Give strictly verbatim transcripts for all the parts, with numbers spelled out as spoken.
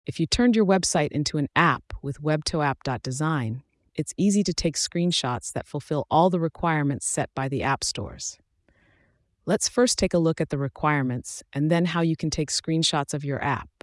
If you turned your website into an app with webtoapp.design, it's easy to take screenshots that fulfill all the requirements set by the app stores. Let's first take a look at the requirements and then how you can take screenshots of your app.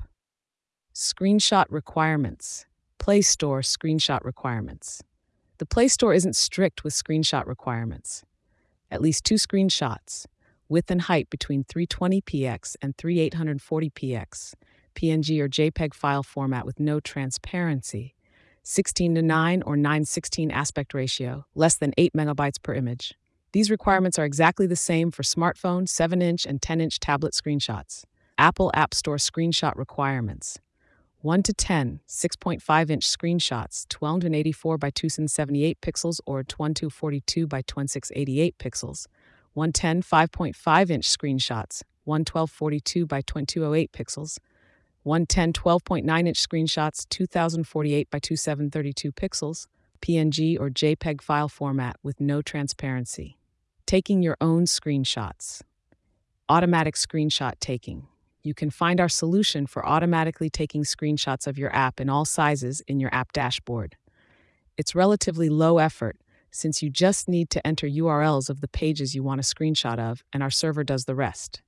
Screenshot requirements. Play Store screenshot requirements. The Play Store isn't strict with screenshot requirements. At least two screenshots, width and height between three twenty p x and three eight forty p x, P N G or JPEG file format with no transparency, sixteen to nine or nine sixteen aspect ratio, less than eight megabytes per image. These requirements are exactly the same for smartphone, seven inch, and ten inch tablet screenshots. Apple App Store screenshot requirements. one to ten, six point five inch screenshots, twelve eighty-four by two seventy-eight pixels or twenty-two forty-two by twenty-six eighty-eight pixels. one ten, five point five inch screenshots, twelve forty-two by twenty-two oh eight pixels. one ten, twelve point nine inch screenshots, two thousand forty-eight by twenty-seven thirty-two pixels, P N G or JPEG file format with no transparency. Taking your own screenshots. Automatic screenshot taking. You can find our solution for automatically taking screenshots of your app in all sizes in your app dashboard. It's relatively low effort since you just need to enter U R Ls of the pages you want a screenshot of, and our server does the rest.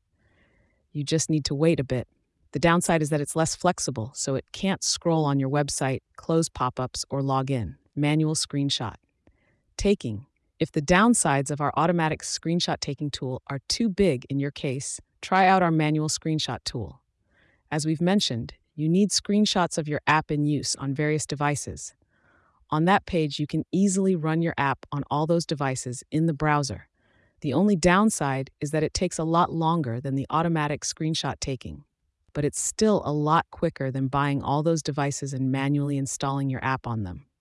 You just need to wait a bit. The downside is that it's less flexible, so it can't scroll on your website, close pop-ups, or log in. Manual screenshot taking. If the downsides of our automatic screenshot taking tool are too big in your case, try out our manual screenshot tool. As we've mentioned, you need screenshots of your app in use on various devices. On that page, you can easily run your app on all those devices in the browser. The only downside is that it takes a lot longer than the automatic screenshot taking, but it's still a lot quicker than buying all those devices and manually installing your app on them.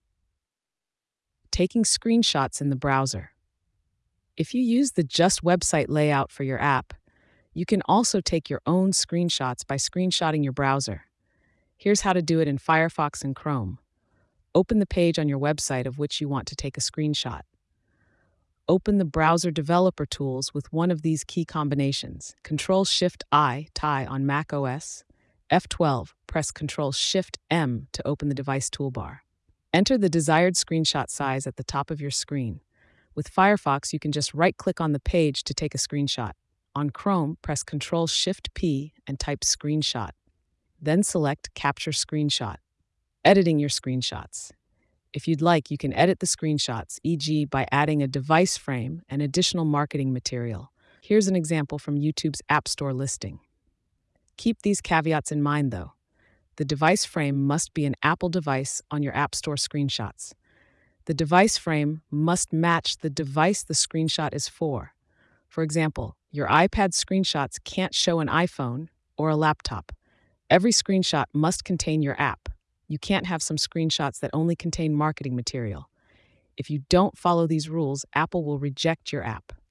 Taking screenshots in the browser. If you use the Just website layout for your app, you can also take your own screenshots by screenshotting your browser. Here's how to do it in Firefox and Chrome. Open the page on your website of which you want to take a screenshot. Open the browser developer tools with one of these key combinations. control shift I, T I on Mac O S. F twelve, press control shift M to open the device toolbar. Enter the desired screenshot size at the top of your screen. With Firefox, you can just right-click on the page to take a screenshot. On Chrome, press control shift P and type screenshot. Then select Capture Screenshot. Editing your screenshots. If you'd like, you can edit the screenshots, for example by adding a device frame and additional marketing material. Here's an example from YouTube's App Store listing. Keep these caveats in mind, though. The device frame must be an Apple device on your App Store screenshots. The device frame must match the device the screenshot is for. For example, your iPad screenshots can't show an iPhone or a laptop. Every screenshot must contain your app. You can't have some screenshots that only contain marketing material. If you don't follow these rules, Apple will reject your app.